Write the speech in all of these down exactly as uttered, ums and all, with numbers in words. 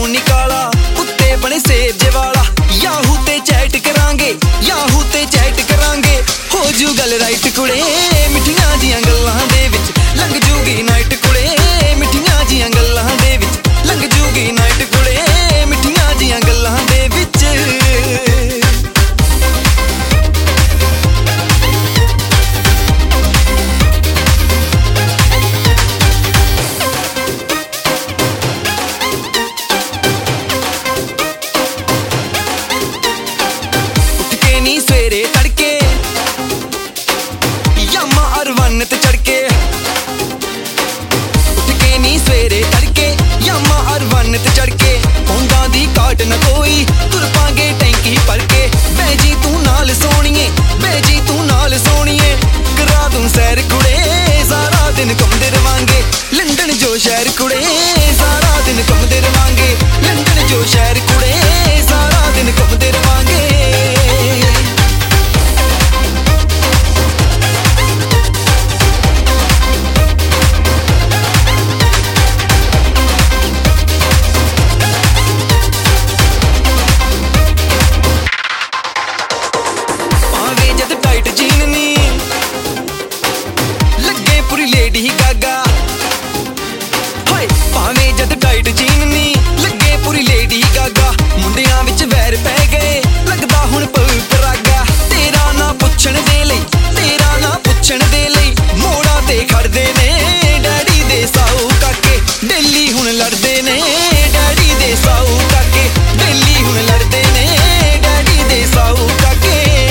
ਤੂੰ ਨਿਕਾਲਾ ਉੱਤੇ ਬਣੇ ਸੇਬ ਜੇ ਵਾਲਾ ਯਾਹੂ ਤੇ ਚੈਟ ਕਰਾਂਗੇ ਯਾਹੂ ਤੇ ਚੈਟ ਕਰਾਂਗੇ ਹੋ ਜੂ ਗੱਲ ਰਾਈਟ ਕੁੜੇ ਮਿੱਠੀਆਂ ਜੀਆਂ ਗੱਲਾਂ ਦੇ ਵਿੱਚ ਲੰਘ ਜੂਗੀ ਨਾਈਟ ਕੁੜੇ ਮਿੱਠੀਆਂ ਜੀਆਂ ਗੱਲਾਂ ਦੇ ਵਿੱਚ ਲੰਘ ਜੂਗੀ ਨਾਈਟ ਕੁੜੇ ਮਿੱਠੀਆਂ ਜੀਆਂ ਗੱਲਾਂ ਦੇ ਵਿੱਚ ਸਵੇਰੇ ਤੜਕੇ ਯਾਮਾ ਅਰਵਨ ਤੇ ਚੜਕੇ ਉੱਠ ਕੇ ਨੀ ਸਵੇਰੇ ਤੜਕੇ ਯਾਮਾ ਅਰਵਨ ਤੇ ਚੜਕੇ ਪੌਂਦਾਂ ਦੀ ਕਾਟ ਨਾ ਕੋਈ ਤੁਰ ਪਾਂਗੇ ਟੈਂਕੀ ਭਰ ਕੇ ਬਹਿ ਜੀ ਤੂੰ ਨਾਲ ਸੋਣੀਏ ਬਹਿ ਜੀ ਤੂੰ ਨਾਲ ਸੋਣੀਏ ਕਰਾ ਦੂੰ ਸੈਰ ਕੁੜੇ ਸਾਰਾ ਦਿਨ ਘੁੰਮਦੇ ਰਵਾਂਗੇ ਲੰਡਨ ਜੋ ਸ਼ਹਿਰ ਕੁੜੇ ਸਾਰਾ ਦਿਨ ਘੁੰਮਦੇ ਰਵਾਂਗੇ ਲੰਡਨ ਜੋ ਸ਼ਹਿਰ ਕੁੜੇ ਸਾਰਾ ਦਿਨ ਘੁੰਮਦੇ ਰਵਾਂਗੇ ਲੇਡੀ ਗਾਗਾ ਹਾਏ ਭਾਵੇਂ ਜਦ ਟਾਈਟ ਜੀਨ ਨੀ ਲੱਗੇ ਪੂਰੀ ਲੇਡੀ ਗਾਗਾ ਮੁੰਡਿਆਂ ਵਿੱਚ ਵੈਰ ਪੈ ਗਏ ਲੱਗਦਾ ਹੁਣ ਪਊ ਪਰਾਗਾ ਤੇਰਾ ਨਾ ਪੁੱਛਣ ਦੇ ਲਈ ਤੇਰਾ ਨਾ ਪੁੱਛਣ ਦੇ ਲਈ ਮੋੜਾਂ ਤੇ ਖੜਦੇ ਨੇ ਡੈਡੀ ਦੇ ਸਾਊ ਕਾਕੇ ਡੇਲੀ ਹੁਣ ਲੜਦੇ ਨੇ ਡੈਡੀ ਦੇ ਸਾਊ ਕਾਕੇ ਡੇਲੀ ਹੁਣ ਲੜਦੇ ਨੇ ਡੈਡੀ ਦੇ ਸਾਊ ਕਾਕੇ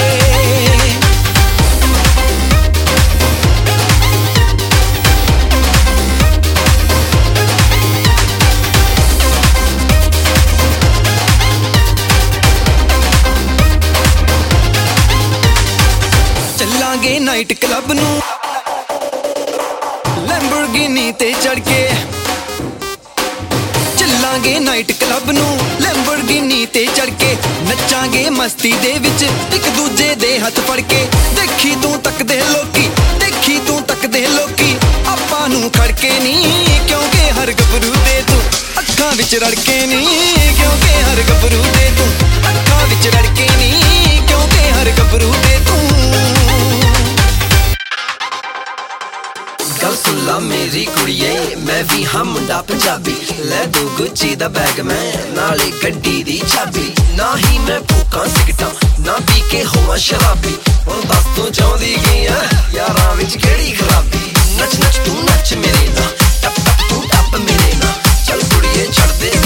ਚੱਲਾਂਗੇ ਨਾਈਟ ਕਲੱਬ ਨੂੰ ਲੈਂਬੋਰਗਿਨੀ ਤੇ ਚੜ ਕੇ ਚੱਲਾਂਗੇ ਨਾਈਟ ਕਲੱਬ ਨੂੰ ਲੈਂਬੋਰਗਿਨੀ ਤੇ ਚੜ ਕੇ ਨੱਚਾਂਗੇ ਮਸਤੀ ਦੇ ਵਿੱਚ ਇੱਕ ਦੂਜੇ ਦੇ ਹੱਥ ਫੜ ਕੇ ਦੇਖੀ ਤੂੰ ਤੱਕਦੇ ਲੋਕੀ ਦੇਖੀ ਤੂੰ ਤੱਕਦੇ ਲੋਕੀ ਆਪਾਂ ਨੂੰ ਖੜਕੇ ਨਹੀਂ ਕਿਉਂਕਿ ਹਰ ਗੱਭਰੂ ਦੇ ਤੂੰ ਅੱਖਾਂ ਵਿੱਚ ਰੜਕੇ ਨਹੀਂ ਕਿਉਂਕਿ ਹਰ ਗੱਭਰੂ ਦੇ ਤੂੰ ਅੱਖਾਂ ਵਿੱਚ ਰੜਕੇ ਨਹੀਂ ਕਿਉਂਕਿ ਹਰ ਗੱਭਰੂ ਦੇ ਤੂੰ ਗੱਲ ਸੁਣ ਲਾ ਮੇਰੀ ਕੁੜੀਏ ਮੈਂ ਵੀ ਹਾਂ ਮੁੰਡਾ ਪੰਜਾਬੀ ਲੈ ਦੋ ਗੁੱਚੀ ਦਾ ਬੈਗ ਮੈਂ ਨਾਲੇ ਗੱਡੀ ਦੀ ਚਾਬੀ ਨਾ ਹੀ ਮੈਂ ਭੁੱਖਾਂ ਸਿਗਟਾਂ ਨਾ ਪੀ ਕੇ ਹੋਵਾਂ ਸ਼ਰਾਬੀ ਹੁਣ ਦੱਸ ਤੂੰ ਚਾਹੁੰਦੀ ਕੀ ਆ ਯਾਰਾਂ ਵਿੱਚ ਕਿਹੜੀ ਖਰਾਬੀ ਨੱਚ ਨੱਚ ਤੂੰ ਨੱਚ ਮੇਰੇ ਨਾਲ ਟੱਪ ਟੱਪ ਤੂੰ ਟੱਪ ਮੇਰੇ ਨਾਲ ਚੱਲ ਕੁੜੀਏ ਛੱਡ ਦੇ